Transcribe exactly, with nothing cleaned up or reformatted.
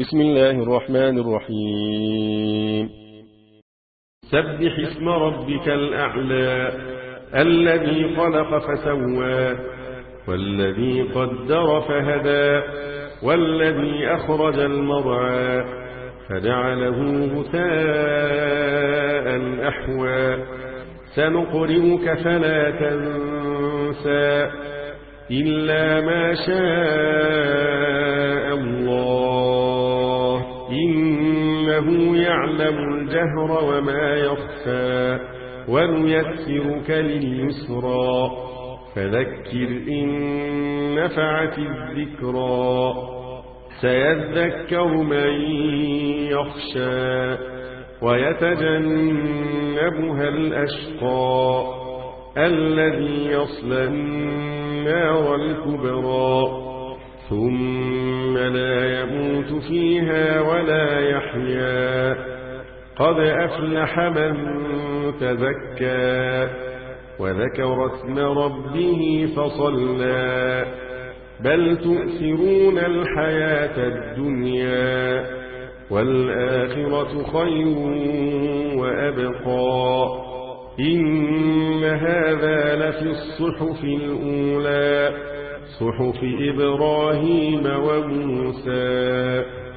بسم الله الرحمن الرحيم. سبح اسم ربك الأعلى الذي خلق فسوى والذي قدر فهدى والذي أخرج المرعى فجعله غثاء أحوى سنقرئك فلا تنسى إلا ما شاء الله إنه يعلم الجهر وما يخفى ونيسرك لليسرى فذكر إن نفعت الذكرى سيذكر من يخشى ويتجنبها الأشقى الذي يصلى النار الكبرى ثم لا يموت فيها ولا يحيا قد أفلح من تزكى وذكر اسم ربه فصلى بل تؤثرون الحياة الدنيا والآخرة خير وأبقى إن هذا لفي الصحف الأولى صحف إبراهيم وموسى.